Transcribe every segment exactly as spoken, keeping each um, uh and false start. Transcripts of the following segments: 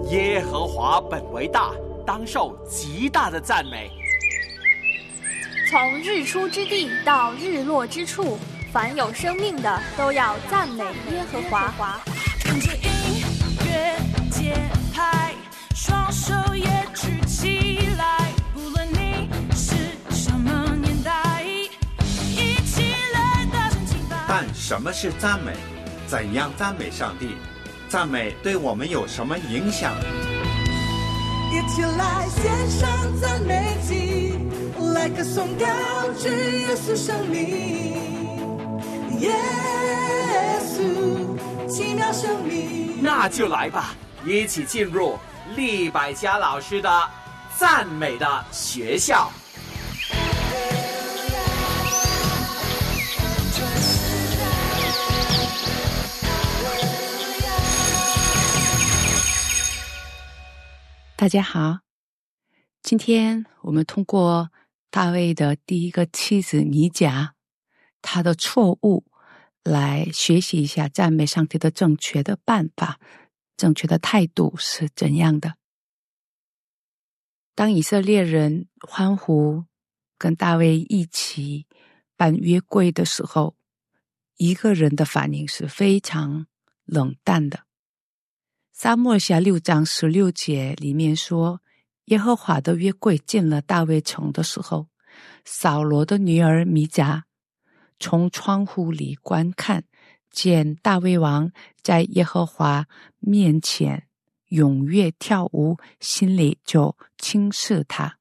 耶和华本为大，当受极大的赞美。 从日出之地到日落之处，凡有生命的都要赞美耶和华。 跟着音乐节拍，双手也举起来，不论你是什么年代，一起来大声敬拜。 但什么是赞美？怎样赞美上帝？赞美对我们有什么影响？ 一起来献上赞美祭，来歌颂高举耶稣生命，耶稣奇妙生命。 那就来吧，一起进入利百加老师的赞美的学校。 大家好，今天我们通过大卫的第一个妻子米甲他的错误来学习一下赞美上帝的正确的办法，正确的态度是怎样的。当以色列人欢呼跟大卫一起搬约柜的时候，一个人的反应是非常冷淡的。撒母耳下六章十六节里面说，耶和华的约柜进了大卫城的时候，扫罗的女儿米甲从窗户里观看，见大卫王在耶和华面前踊跃跳舞，心里就轻视他。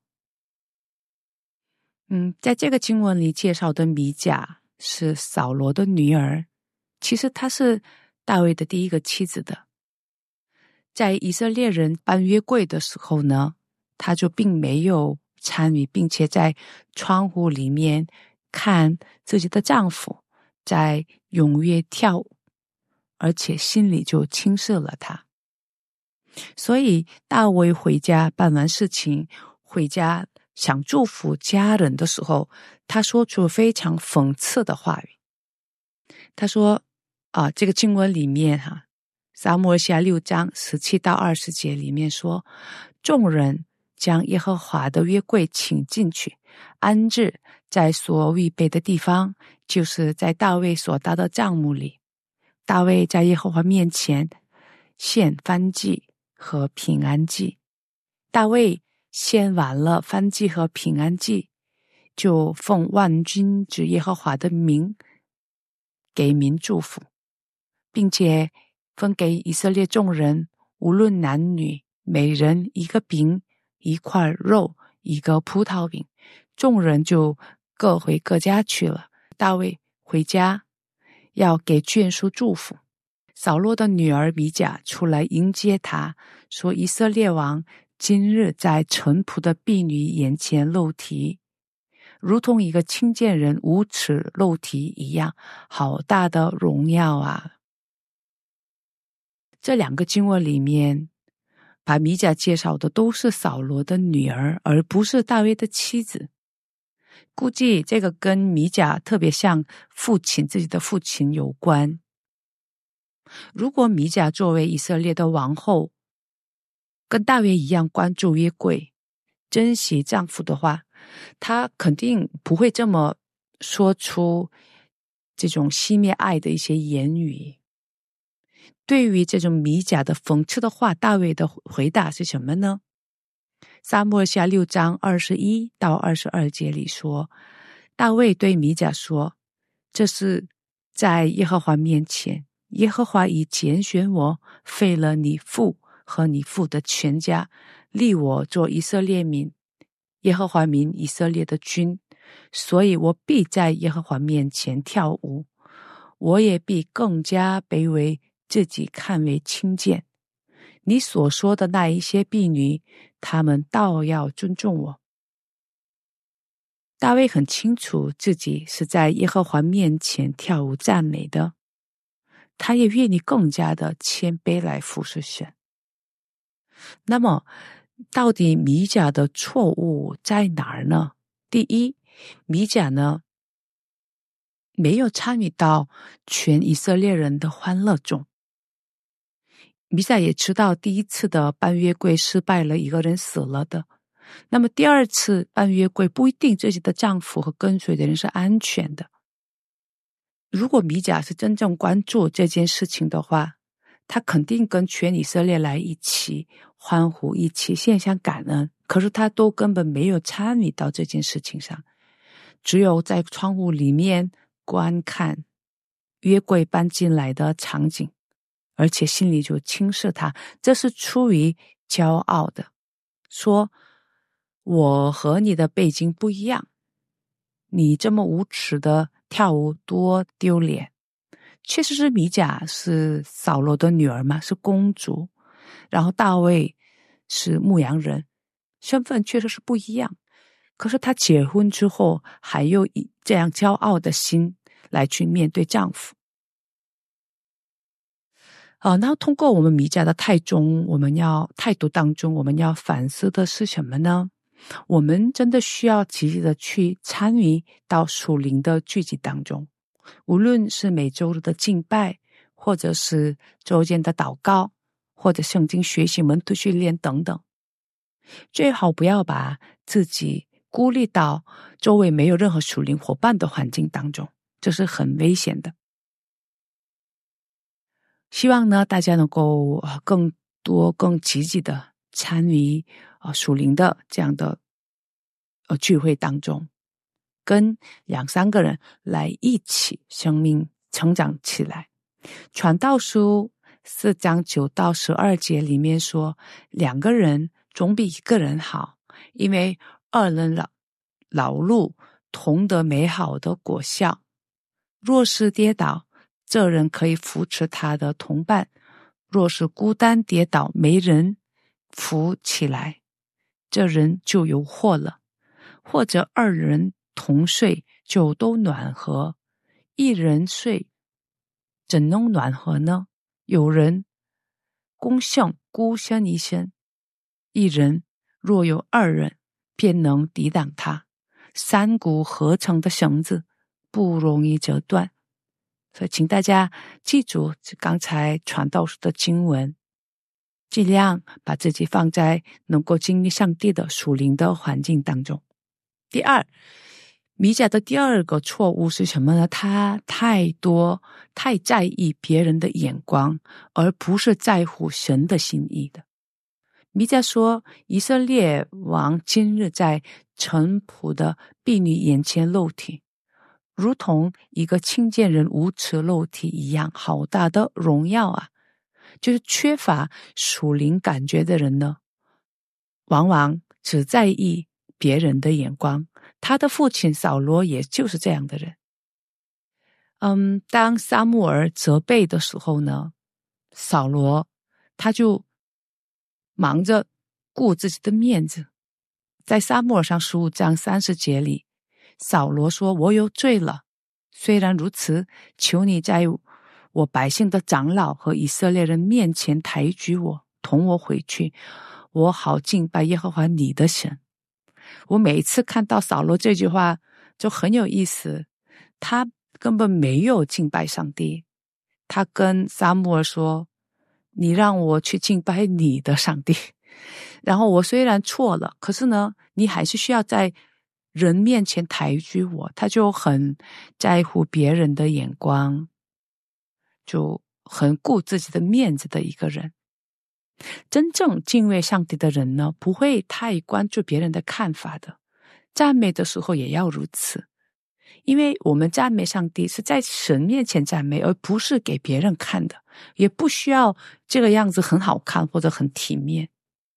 嗯，在这个经文里介绍的米甲是扫罗的女儿，其实她是大卫的第一个妻子的。在以色列人搬约柜的时候呢，她就并没有参与，并且在窗户里面看自己的丈夫在踊跃跳舞，而且心里就轻视了他。所以大卫回家办完事情回家想祝福家人的时候，他说出非常讽刺的话语。他说啊，这个经文里面哈、啊，撒母耳下六章十七到二十节里面说，众人将耶和华的约柜请进去，安置在所预备的地方，就是在大卫所搭的帐幕里。大卫在耶和华面前献燔祭和平安祭。大卫献完了燔祭和平安祭，就奉万军之耶和华的名给民祝福，并且分给以色列众人，无论男女，每人一个饼，一块肉，一个葡萄饼。众人就各回各家去了。大卫回家要给眷属祝福。扫罗的女儿米甲出来迎接他，说，以色列王今日在淳朴的婢女眼前露体，如同一个轻贱人无耻露体一样，好大的荣耀啊！这两个经文里面把米甲介绍的都是扫罗的女儿，而不是大卫的妻子。估计这个跟米甲特别像父亲，自己的父亲有关。如果米甲作为以色列的王后，跟大卫一样关注约柜，珍惜丈夫的话，她肯定不会这么说出这种熄灭爱的一些言语。对于这种米甲的讽刺的话，大卫的回答是什么呢？撒母耳下六章二十一到二十二节里说，大卫对米甲说，这是在耶和华面前，耶和华已拣选我，废了你父和你父的全家，立我做以色列民，耶和华民以色列的君，所以我必在耶和华面前跳舞，我也必更加卑微，自己看为轻贱。你所说的那一些婢女，他们倒要尊重我。大卫很清楚自己是在耶和华面前跳舞赞美的，他也愿意更加的谦卑来服侍神。那么到底米甲的错误在哪儿呢？第一，米甲呢没有参与到全以色列人的欢乐中。 弥撒也知道第一次的搬约柜失败了，一个人死了的，那么第二次搬约柜不一定自己的丈夫和跟随的人是安全的。如果弥甲是真正关注这件事情的话，他肯定跟全以色列来一起欢呼，一起献上感恩，可是他都根本没有参与到这件事情上，只有在窗户里面观看约柜搬进来的场景，而且心里就轻视他，这是出于骄傲的，说我和你的背景不一样，你这么无耻的跳舞多丢脸。确实是弥甲是扫罗的女儿嘛，是公主，然后大卫是牧羊人，身份确实是不一样，可是她结婚之后还有以这样骄傲的心来去面对丈夫。呃，那通过我们弥甲的态中，我们要态度当中，我们要反思的是什么呢？我们真的需要积极的去参与到属灵的聚集当中，无论是每周日的敬拜，或者是周间的祷告，或者圣经学习、门徒训练等等，最好不要把自己孤立到周围没有任何属灵伙伴的环境当中，这是很危险的。希望呢，大家能够更多、更积极的参与呃属灵的这样的呃聚会当中，跟两三个人来一起生命成长起来。传道书四章九到十二节里面说，两个人总比一个人好，因为二人劳劳碌同得美好的果效。若是跌倒，这人可以扶持他的同伴；若是孤单跌倒，没人扶起来，这人就有祸了。或者二人同睡，就都暖和；一人睡，怎能暖和呢？有人攻胜孤身一身，一人若有二人，便能抵挡他。三股合成的绳子不容易折断。所以请大家记住刚才传道书的经文，尽量把自己放在能够经历上帝的属灵的环境当中。第二，弥甲的第二个错误是什么呢？他太多太在意别人的眼光，而不是在乎神的心意的。弥甲说，以色列王今日在臣仆的婢女眼前露体，如同一个清贱人无耻露体一样，好大的荣耀啊！就是缺乏属灵感觉的人呢，往往只在意别人的眼光。他的父亲扫罗也就是这样的人。嗯，当撒母耳责备的时候呢，扫罗他就忙着顾自己的面子。在撒母耳上十五章三十节里，扫罗说，我有罪了，虽然如此，求你在我百姓的长老和以色列人面前抬举我，同我回去，我好敬拜耶和华你的神。我每一次看到扫罗这句话就很有意思，他根本没有敬拜上帝，他跟撒母耳说，你让我去敬拜你的上帝，然后我虽然错了，可是呢你还是需要在人面前抬举我。他就很在乎别人的眼光，就很顾自己的面子的一个人。真正敬畏上帝的人呢，不会太关注别人的看法的，赞美的时候也要如此，因为我们赞美上帝是在神面前赞美，而不是给别人看的，也不需要这个样子很好看或者很体面。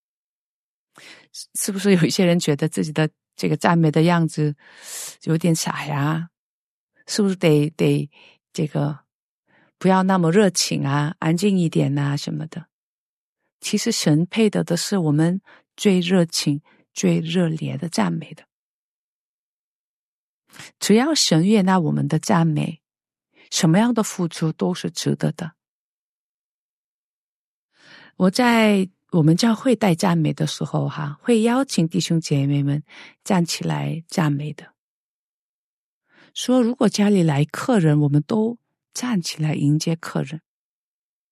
是不是有一些人觉得自己的这个赞美的样子有点傻呀？是不是得得这个不要那么热情啊，安静一点啊什么的？其实神配得的是我们最热情、最热烈的赞美的。只要神悦纳我们的赞美，什么样的付出都是值得的。我在我们教会带赞美的时候哈，会邀请弟兄姐妹们站起来赞美的。说如果家里来客人，我们都站起来迎接客人。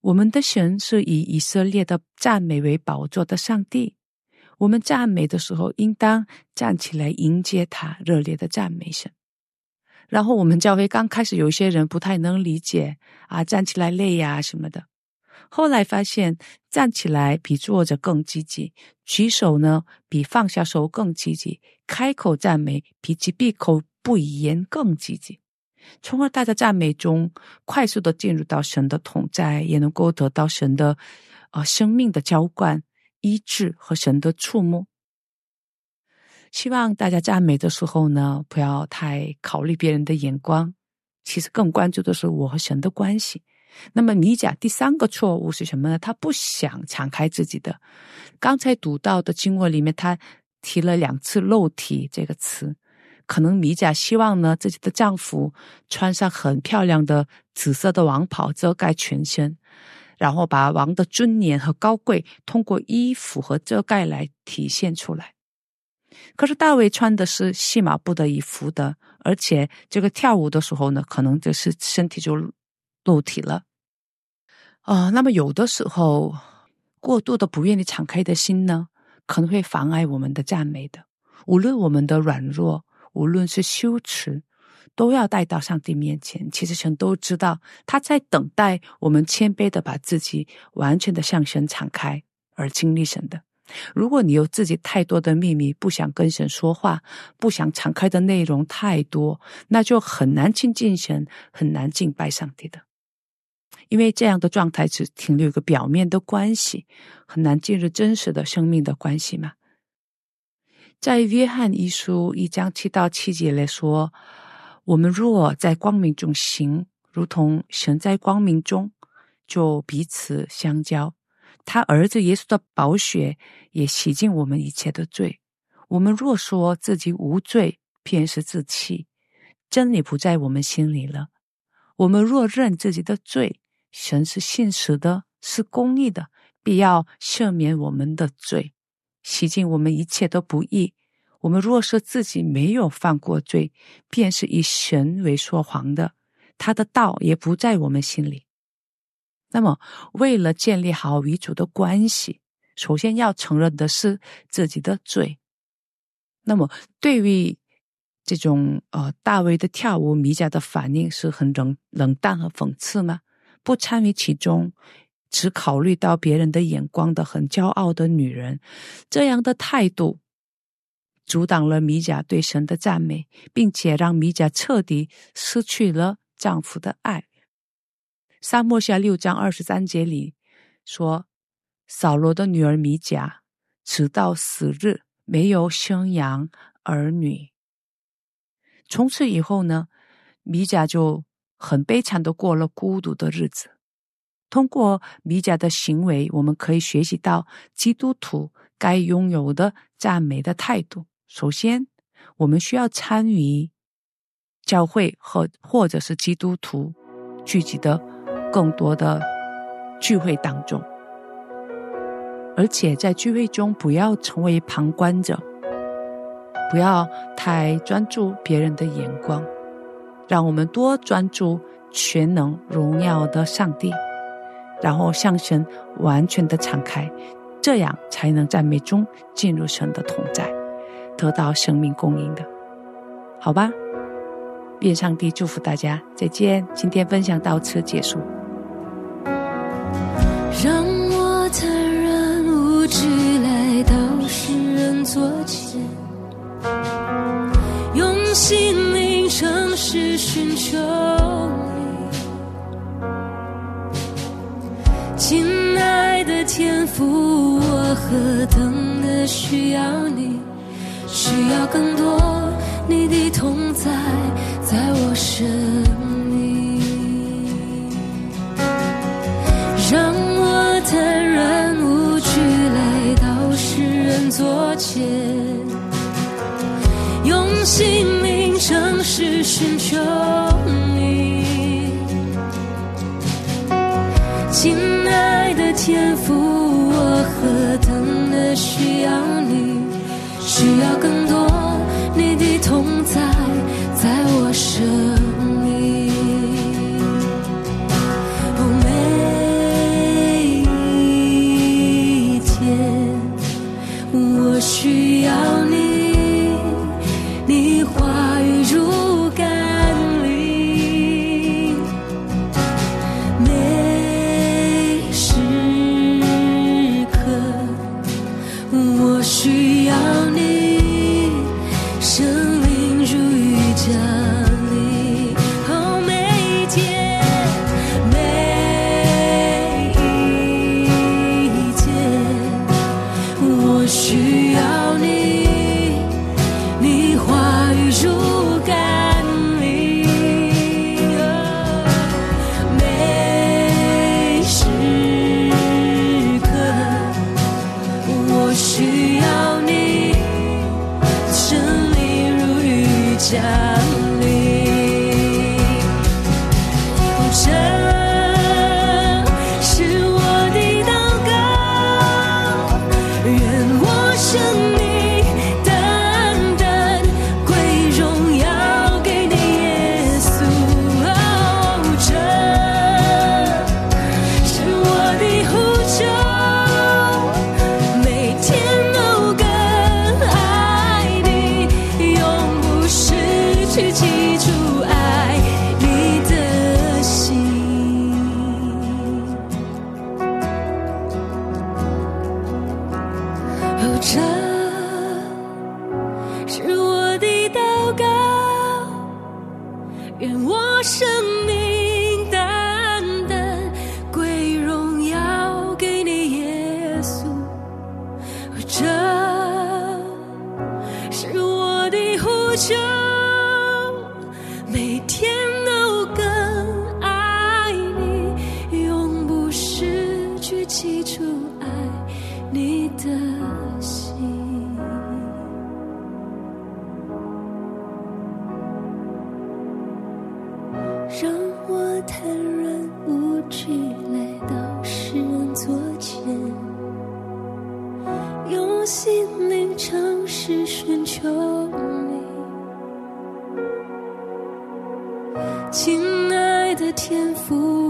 我们的神是以以色列的赞美为宝座的上帝，我们赞美的时候应当站起来迎接他，热烈的赞美神。然后我们教会刚开始有一些人不太能理解啊，站起来累呀、啊、什么的，后来发现站起来比坐着更积极，举手呢比放下手更积极，开口赞美比起闭口不语言更积极，从而大家赞美中快速的进入到神的同在，也能够得到神的呃生命的浇灌、医治和神的触摸。希望大家赞美的时候呢，不要太考虑别人的眼光，其实更关注的是我和神的关系。那么米甲第三个错误是什么呢？他不想敞开自己的。刚才读到的经文里面，他提了两次肉体这个词，可能米甲希望呢自己的丈夫穿上很漂亮的紫色的王袍遮盖全身，然后把王的尊严和高贵通过衣服和遮盖来体现出来。可是大卫穿的是细麻布的衣服的，而且这个跳舞的时候呢，可能就是身体就露体了。呃，那么有的时候过度的不愿意敞开的心呢，可能会妨碍我们的赞美的。无论我们的软弱，无论是羞耻，都要带到上帝面前。其实神都知道，他在等待我们谦卑的把自己完全的向神敞开，而经历神的。如果你有自己太多的秘密，不想跟神说话，不想敞开的内容太多，那就很难亲近神，很难敬拜上帝的。因为这样的状态只停留一个表面的关系，很难进入真实的生命的关系嘛。在约翰一书一章七到七节来说，我们若在光明中行，如同神在光明中，就彼此相交。他儿子耶稣的宝血也洗净我们一切的罪。我们若说自己无罪，便是自欺，真理不在我们心里了。我们若认自己的罪，神是信实的，是公义的，必要赦免我们的罪，洗净我们一切的不义。我们若是自己没有犯过罪，便是以神为说谎的，他的道也不在我们心里。那么为了建立好与主的关系，首先要承认的是自己的罪。那么对于这种呃大卫的跳舞，米甲的反应是很冷冷淡和讽刺吗？不参与其中，只考虑到别人的眼光的很骄傲的女人，这样的态度阻挡了米甲对神的赞美，并且让米甲彻底失去了丈夫的爱。撒母耳下六章二十三节里说，扫罗的女儿米甲直到死日没有生养儿女。从此以后呢，米甲就很悲惨的过了孤独的日子。通过米甲的行为，我们可以学习到基督徒该拥有的赞美的态度。首先，我们需要参与教会和或者是基督徒聚集的更多的聚会当中，而且在聚会中不要成为旁观者，不要太专注别人的眼光，让我们多专注全能荣耀的上帝，然后向神完全的敞开，这样才能在美中进入神的同在，得到生命供应的。好吧，愿上帝祝福大家，再见。今天分享到此结束。 让我坦然无惧来到世人座前，用心灵诚实寻求你。亲爱的天父，我何等的需要你，需要更多你的同在在我生命，让我坦然无惧来到世人座前，用心灵诚实寻求你。亲爱的天父，我何等的需要你，需要更多你的同在在我生命。哦，每哦，这是我的祷告，愿我生命单单归荣耀给你耶稣。哦，这是我的呼求，每天都更爱你，永不失去起初爱你的心。让我坦然无惧来到世人座前，用心灵诚实寻求你。亲爱的天父，